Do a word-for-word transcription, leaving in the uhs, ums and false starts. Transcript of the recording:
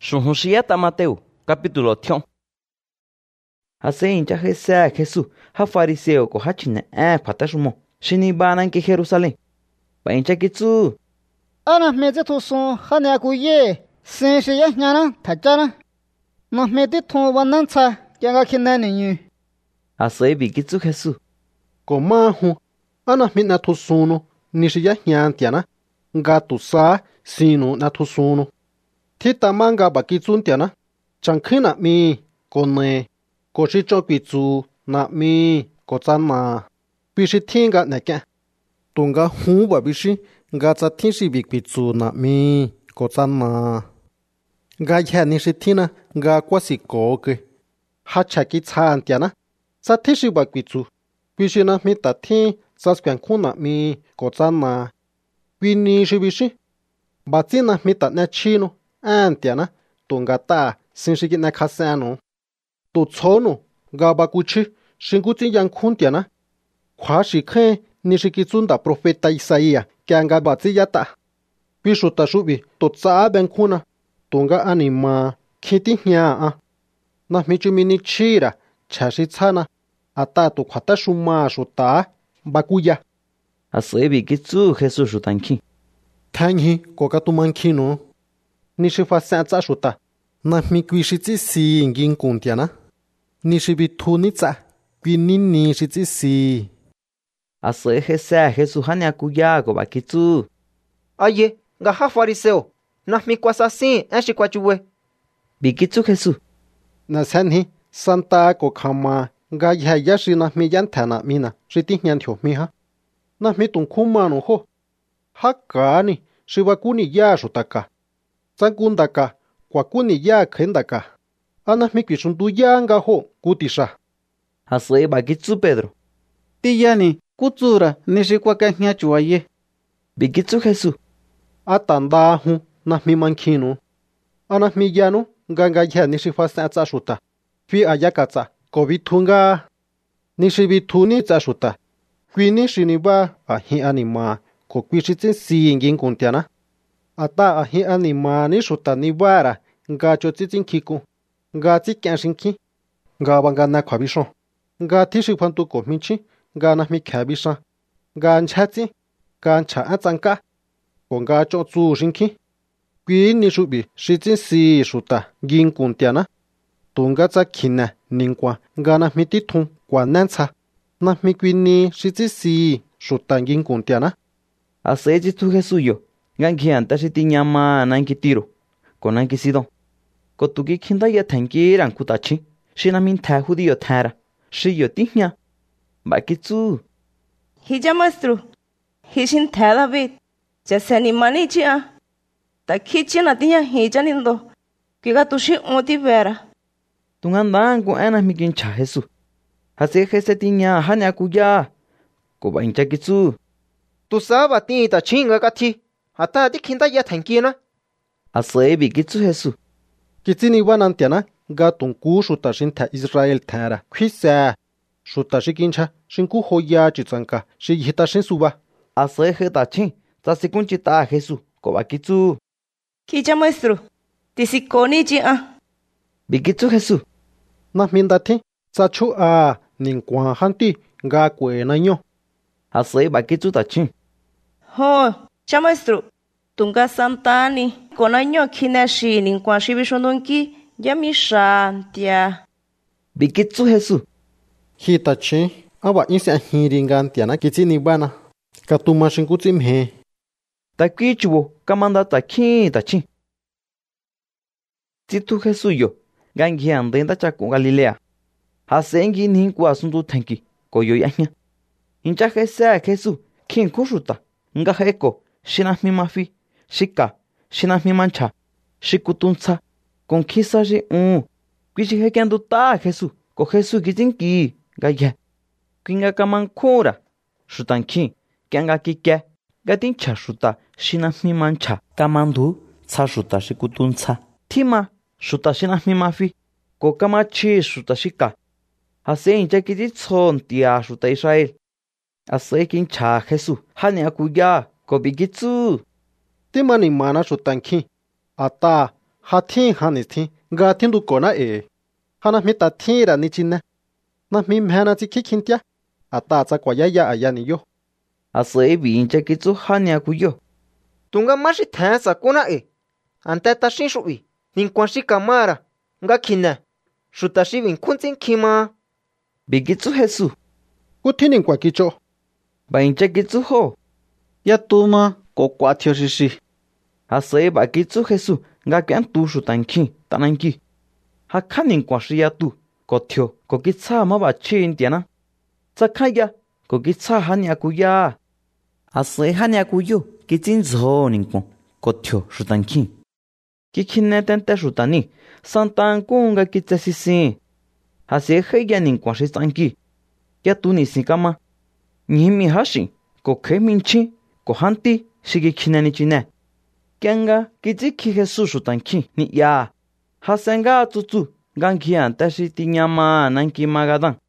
Shunhushiyata Mateo, capítulo tión. Hace hincha Jesús, Jesús, ha fariseo ko hachine eh patashumo. Shini banan ke Jerusalén. Ba hincha kitsu. Ana meze to son hanya kuye. Sen she ya nyana tajana. Na mete to wanan cha kyanga kinani ni. Hace bi kitsu Jesús. Ko mahu. Ana mina to sono ni she ya nyantiana. Ngatu sa sino na to sono. Thita manga ba kitsun tiana. Chankhina mi kone. Ko shi cho kitsu na mi ko tsanma. Bishi tinga na kya. Tunga hu ba bishi nga tsa tinshi bi kitsu na mi ko tsanma. Nga ya ni shi tina nga kwasi ko ke. Ha cha ki tsan tiana. Sa tinshi ba kitsu. Bishi na mi ta tin sa skyan khu na mi ko tsanma. Bini shi bishi. Ba tsina mi ta na chino. An tiana. Tunga ta sinshi ki na kasano. Tu chono ga ba kuchi shingu tsin yang khun tiana. Khwa shi khen ni shi ki tsunda profeta Isaia kya nga ba tsi yata. Bishu ta shubi to tsa ben khuna. Tunga anima khiti hnya a. Na mi chu mini chira cha shi tsana. Ata tu khwata shuma shuta bakuya. Hace bi kitsu Jesús shutanki. Thangi ko ka tu manki no. Ni shi fa sa tsa shuta. Na mi kwi shi tsi si ngin kun tiana. Ni shi bi tu ni tsa. Kwi ni ni shi tsi si. Hace Jesús Jesús hanya kuya ko ba kitsu. Aye, nga ha fariseo. Na mi kwasa sin ashi kwachuwe. Bi kitsu Jesús. Na sanhi santa ko khama nga ya ya shi na mi yan thana mina shi ti hyan thyo mi ha. Na mi tung khuma no ho. Ha ka ni shi wa ku ni ya shutaka. Tsangundaka kwa ku ni ya khendaka. Ana mi kwi shundu ya nga ho kutisha. Hace ba kitsu Pedro. Ti yani kutsura ni shi kwa ka hnya chuaye. Bi kitsu Jesús. Atanda hu na mi mankino. Ana mi yano nga nga ya ni shi fa sa tsa shuta. Fi ayaka tsa ko bi thunga. Ni shi bi thuni tsa shuta. Kwi ni shi ni ba a hi anima ko kwi shi tsin si ngin kun tiana. Ata a hi anima ni shuta ni bara nga cho tsi tsin kiku. Nga tsi kyan shinki. Nga ba nga na kwa bishon. Nga ti shi phantu ko minchi. Nga na mi kya bishan. Nga ncha tsi. Nga ncha a tsanka. Ko nga cho tsu shinki. Kwi ni shubi shi tsin si shuta ngin kun tiana. Tunga tsa kina ningwa nga na mi ti thun kwa nantsa. Na mi kwi ni shi tsi si shuta ngin kun tiana. Hace jitu Jesús yo. Ngan anta shi ti nyama nan ki tiro. Ko nan ki sidon. Ko tu ki kinda ya tanki ran kutachi. Shi na min ta judío thara. Shi yo ti hnya. Ba kitsu. Hija maestro. Hishin thala bit. Jasa ni mani chia. Ta kichi na tinya hija nindo. Kiga tushi oti vera. Tungan dan ko ana mi kin cha Jesús. Hace Jesús ti nya hanya kuya. Ko ba hincha kitsu. Tu saba ti ta chinga ka thi. Ata ti kinda ya thankina. Hace bi kitsu Jesús. Kitsini wanan tiana ga tungku shuta shin tha Israel thara. Khisa. Shuta shikincha shinku hoya chitsanka. Shi hita shin suba. Hace heta chin. Ta sikunchi ta Jesús. Ko ba kitsu. Hija maestro. Tisikoni chia. Bi kitsu Jesús. Na minda thi. Sa chu a ningkwa hanti nga kwe na nyo. Hace ba kitsu ta chin. Ho, cha maestro. Tunga santani. Kona nyo kina shi ningkwa shi bishondonki. Yami shantia. Bi kitsu Jesús. Hita chi. Awa insa hiringan tiana kitsini bana. Katuma shinku tsimhe. Ta kichubo kamanda ta kin ta chin. Jitu Jesús yo. Gangi andenda cha con Galilea. Hasengi nin ku asuntu thanki. Ko yo yanya. Hincha Jesús Jesús. Kin kushuta. Nga heko. Shina mi mafi. Shika. Shina mi mancha. Shikutunsa. Con kisa je un. Kwichi hekendu ta Jesús. Ko Jesús kijinki. Gaya. Kwinga kamankura. Shutanki. Kyanga kike. Gatin cha shuta. Shina mi mancha. Kamandu. Tsa shuta shikutunsa. Tima. Shuta shina mi mafi. Ko kamachi shuta shika. Hace hincha kijitson tia shuta Israel. Hace kincha Jesús. Hanya kuya. Ko bigitsu. Tima ni mana shutanki. Ata ha thiên ha ni thiên ga thiên du ko na e hana mi ta thiên ra ni chin na na mi mhe na chi khi khin tia a ta cha kwa ya ya a ya ni yo a se bi in cha ki chu hania ku yo tunga ma shi tha sa ko na e anta ta shin shu wi nin kwa shi kamara nga khina shu ta shi win khun chin khima bi ki chu Jesu ku thiên nin kwa ki cho ba in cha ki chu ho ya tu ma ko kwa thio shi shi a se ba ki chu Jesu nga kyan tu shu tan khi tanan ki ha khanin kwa shi ya tu ko thio ko ki cha ma ba chin tia na cha kha ya ko ki cha hania ku ya a se hania ku yo ki chin zo nin ko ko thio shu tan khi ki khin ne tan ta shu tani san tan ku nga ki cha si si ha se he ya nin kwa shi tan ki ya tu ni si kama ni mi ha shi ko khe min chi ko hanti shi ki khinani chi ne kenga kichi ki Jesu shu tan khi ni ya ha senga tu tu gang khian ta shi ti nyama nan ki magadan